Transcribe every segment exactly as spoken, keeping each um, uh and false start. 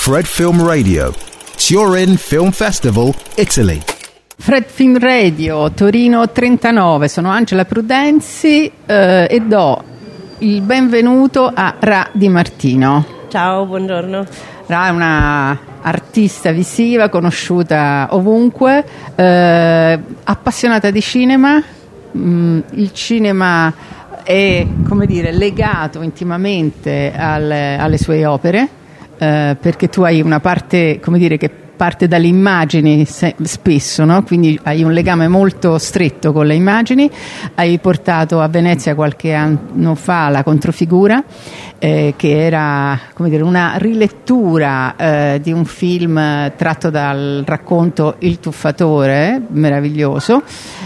Fred Film Radio, Turin Film Festival, Italy. Fred Film Radio, Torino trentanove, sono Angela Prudenzi eh, e do il benvenuto a Ra Di Martino. Ciao, buongiorno. Ra è una artista visiva conosciuta ovunque, eh, appassionata di cinema. Mm, il cinema è, come dire, legato intimamente alle, alle sue opere, eh, perché tu hai una parte, come dire, che parte dalle immagini se, spesso, no? Quindi hai un legame molto stretto con le immagini. Hai portato a Venezia qualche anno fa La Controfigura, eh, che era, come dire, una rilettura eh, di un film tratto dal racconto Il Tuffatore, meraviglioso.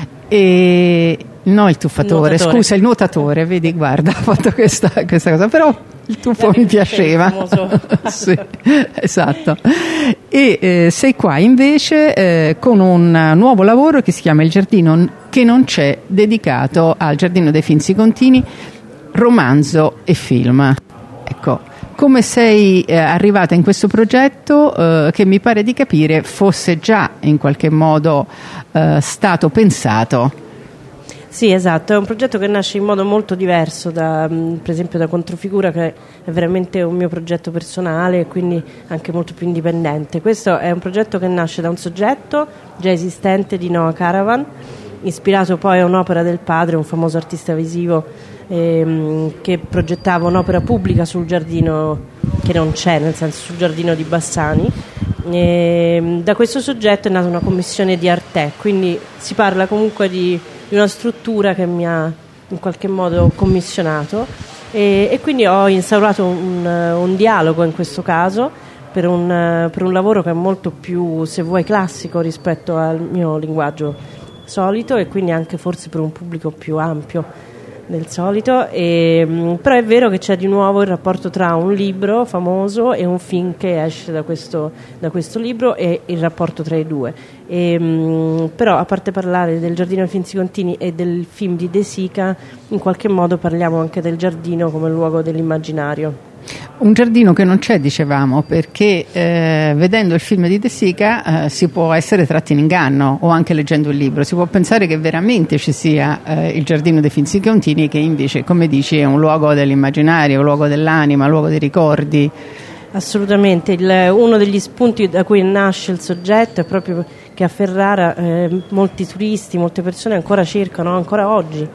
E no, il tuffatore, il scusa, il nuotatore, vedi, guarda, ha fatto questa, questa cosa, però il tuffo mi piaceva. Sì, esatto. E eh, sei qua invece eh, con un nuovo lavoro che si chiama Il Giardino che non c'è, dedicato al Giardino dei Finzi Contini, romanzo e film. Ecco, come sei eh, arrivata in questo progetto eh, che mi pare di capire fosse già in qualche modo eh, stato pensato? Sì, esatto, è un progetto che nasce in modo molto diverso da, per esempio, da Controfigura, che è veramente un mio progetto personale e quindi anche molto più indipendente. Questo è un progetto che nasce da un soggetto già esistente di Noah Caravan, ispirato poi a un'opera del padre, un famoso artista visivo ehm, che progettava un'opera pubblica sul giardino che non c'è, nel senso sul giardino di Bassani. E da questo soggetto è nata una commissione di Arte, quindi si parla comunque di di una struttura che mi ha in qualche modo commissionato e, e quindi ho instaurato un, un dialogo in questo caso per un, per un lavoro che è molto più, se vuoi, classico rispetto al mio linguaggio solito e quindi anche forse per un pubblico più ampio del solito, e, però è vero che c'è di nuovo il rapporto tra un libro famoso e un film che esce da questo, da questo libro e il rapporto tra i due. E, mh, però a parte parlare del Giardino dei Finzi Contini e del film di De Sica, in qualche modo parliamo anche del giardino come luogo dell'immaginario. Un giardino che non c'è, dicevamo, perché eh, vedendo il film di De Sica eh, si può essere tratti in inganno, o anche leggendo il libro si può pensare che veramente ci sia eh, il Giardino dei Finzi Contini, che invece, come dici, è un luogo dell'immaginario, un luogo dell'anima, un luogo dei ricordi. Assolutamente, il, uno degli spunti da cui nasce il soggetto è proprio che a Ferrara eh, molti turisti, molte persone ancora cercano, ancora oggi,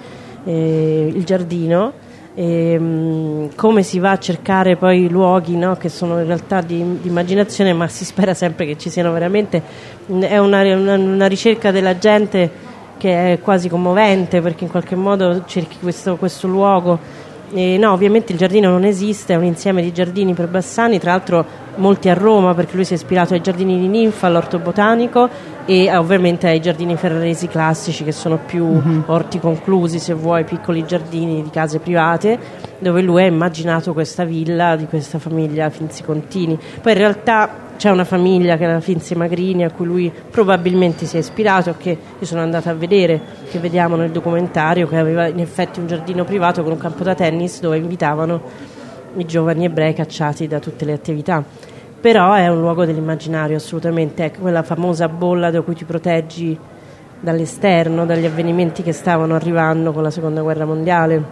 eh, il giardino. E, um, come si va a cercare poi luoghi, no, che sono in realtà di, di immaginazione, ma si spera sempre che ci siano veramente. È una, una, una ricerca della gente che è quasi commovente, perché in qualche modo cerchi questo, questo luogo. E no, ovviamente il giardino non esiste, è un insieme di giardini per Bassani, tra l'altro molti a Roma, perché lui si è ispirato ai giardini di Ninfa, all'orto botanico e ovviamente ai giardini ferraresi classici, che sono più mm-hmm. orti conclusi, se vuoi, piccoli giardini di case private, dove lui ha immaginato questa villa di questa famiglia Finzi Contini. Poi in realtà c'è una famiglia che è la Finzi Magrini, a cui lui probabilmente si è ispirato, che io sono andata a vedere, che vediamo nel documentario, che aveva in effetti un giardino privato con un campo da tennis dove invitavano i giovani ebrei cacciati da tutte le attività. Però è un luogo dell'immaginario, assolutamente, è quella famosa bolla da cui ti proteggi dall'esterno, dagli avvenimenti che stavano arrivando con la seconda guerra mondiale,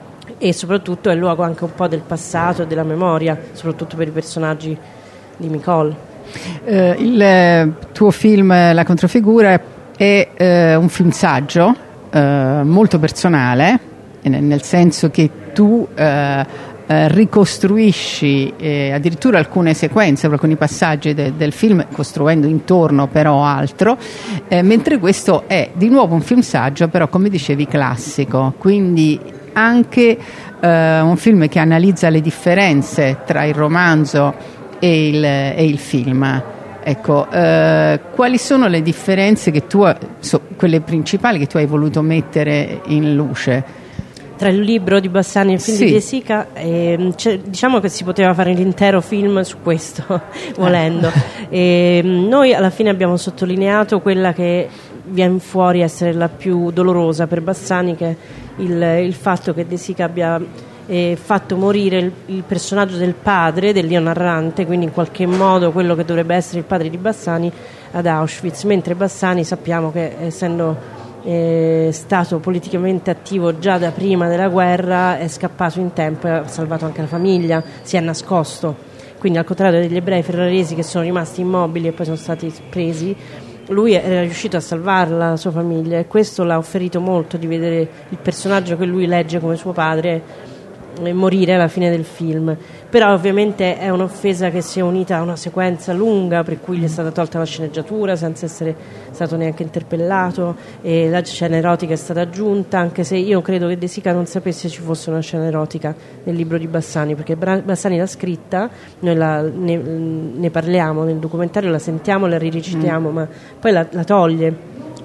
e soprattutto è il luogo anche un po' del passato e della memoria, soprattutto per i personaggi di Micol. Eh, il tuo film La Controfigura è eh, un film saggio eh, molto personale, nel senso che tu eh, eh, ricostruisci eh, addirittura alcune sequenze, alcuni passaggi de- del film, costruendo intorno però altro, eh, mentre questo è di nuovo un film saggio, però come dicevi classico, quindi anche eh, un film che analizza le differenze tra il romanzo e il, e il film. Ecco, eh, quali sono le differenze che tu, so, quelle principali che tu hai voluto mettere in luce? Tra il libro di Bassani e il film sì. di De Sica, eh, diciamo che si poteva fare l'intero film su questo, volendo. E noi alla fine abbiamo sottolineato quella che viene fuori essere la più dolorosa per Bassani, che è il, il fatto che De Sica abbia e fatto morire il, il personaggio del padre, dell'io narrante, quindi in qualche modo quello che dovrebbe essere il padre di Bassani, ad Auschwitz, mentre Bassani sappiamo che, essendo eh, stato politicamente attivo già da prima della guerra, è scappato in tempo e ha salvato anche la famiglia, si è nascosto. Quindi al contrario degli ebrei ferraresi che sono rimasti immobili e poi sono stati presi, lui era riuscito a salvare la sua famiglia, e questo l'ha ferito molto, di vedere il personaggio che lui legge come suo padre morire alla fine del film. Però ovviamente è un'offesa che si è unita a una sequenza lunga per cui gli è stata tolta la sceneggiatura senza essere stato neanche interpellato, e la scena erotica è stata aggiunta, anche se io credo che De Sica non sapesse ci fosse una scena erotica nel libro di Bassani, perché Bassani l'ha scritta, noi la, ne, ne parliamo nel documentario, la sentiamo, la rirecitiamo, mm. ma poi la, la toglie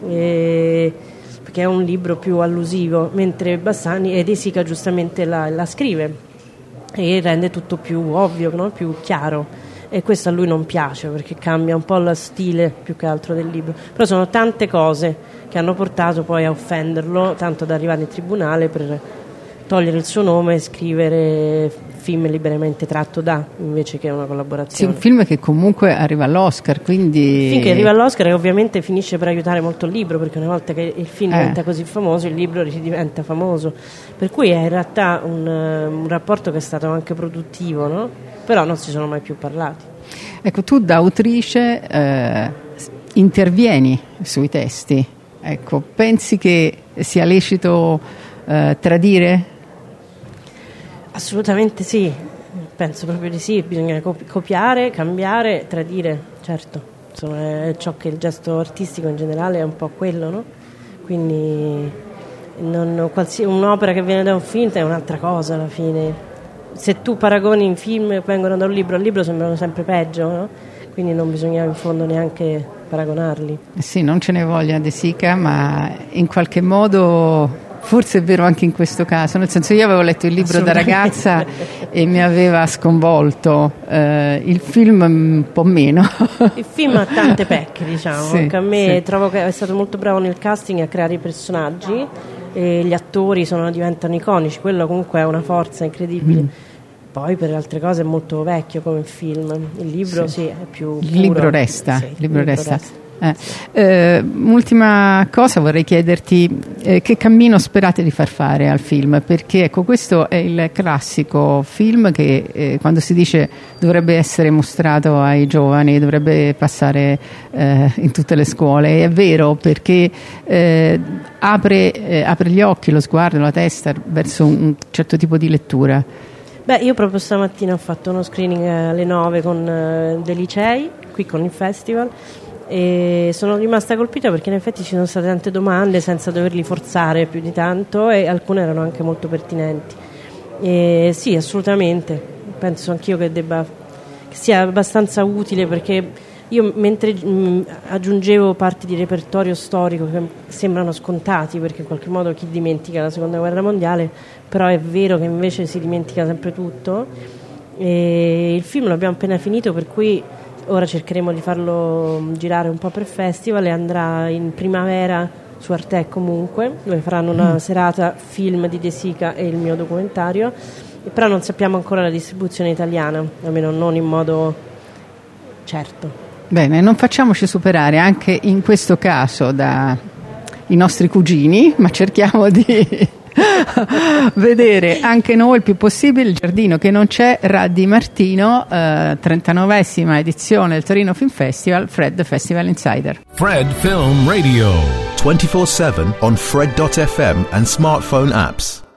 e perché è un libro più allusivo, mentre Bassani e De Sica giustamente la, la scrive e rende tutto più ovvio, no? Più chiaro, e questo a lui non piace perché cambia un po' lo stile più che altro del libro. Però sono tante cose che hanno portato poi a offenderlo, tanto da arrivare in tribunale per togliere il suo nome e scrivere film liberamente tratto da, invece che una collaborazione. Sì, un film che comunque arriva all'Oscar, quindi... Finché arriva all'Oscar, e ovviamente finisce per aiutare molto il libro, perché una volta che il film eh. diventa così famoso, il libro diventa famoso, per cui è in realtà un, un rapporto che è stato anche produttivo, no? Però non si sono mai più parlati. Ecco, tu da autrice eh, intervieni sui testi, ecco, pensi che sia lecito eh, tradire? Assolutamente sì, penso proprio di sì, bisogna copiare, cambiare, tradire, certo, insomma, è ciò che il gesto artistico in generale è un po' quello, no? Quindi non, qualsi, un'opera che viene da un film è un'altra cosa alla fine. Se tu paragoni in film che vengono da un libro al libro sembrano sempre peggio, no? Quindi non bisogna in fondo neanche paragonarli. Sì, non ce ne voglia De Sica, ma in qualche modo... Forse è vero anche in questo caso, nel senso, io avevo letto il libro da ragazza e mi aveva sconvolto, eh, il film un po' meno. Il film ha tante pecche, diciamo, sì, anche a me sì. Trovo che è stato molto bravo nel casting a creare i personaggi, e gli attori sono, diventano iconici, quello comunque è una forza incredibile. Mm. Poi per altre cose è molto vecchio come film, il libro sì, sì è più il puro. libro resta, sì, il libro, libro resta. resta. Eh. Eh, ultima cosa, vorrei chiederti eh, che cammino sperate di far fare al film, perché ecco, questo è il classico film che eh, quando si dice dovrebbe essere mostrato ai giovani, dovrebbe passare eh, in tutte le scuole, è vero, perché eh, apre, eh, apre gli occhi, lo sguardo, la testa verso un, un certo tipo di lettura. Beh, io proprio stamattina ho fatto uno screening alle nove con uh, dei licei, qui con il festival, e sono rimasta colpita perché in effetti ci sono state tante domande senza doverli forzare più di tanto, e alcune erano anche molto pertinenti. E sì, assolutamente, penso anch'io che debba che sia abbastanza utile, perché io mentre mh, aggiungevo parti di repertorio storico che sembrano scontati, perché in qualche modo chi dimentica la seconda guerra mondiale, però è vero che invece si dimentica sempre tutto, e il film l'abbiamo appena finito, per cui ora cercheremo di farlo girare un po' per festival, e andrà in primavera su Arte comunque, dove faranno una mm. serata film di De Sica e il mio documentario, però non sappiamo ancora la distribuzione italiana, almeno non in modo certo. Bene, non facciamoci superare anche in questo caso dai nostri cugini, ma cerchiamo di vedere anche noi il più possibile Il giardino che non c'è, Raddi Martino, eh, trentanovesima edizione del Torino Film Festival, Fred Festival Insider. Fred Film Radio twenty-four seven on Fred dot f m and smartphone apps.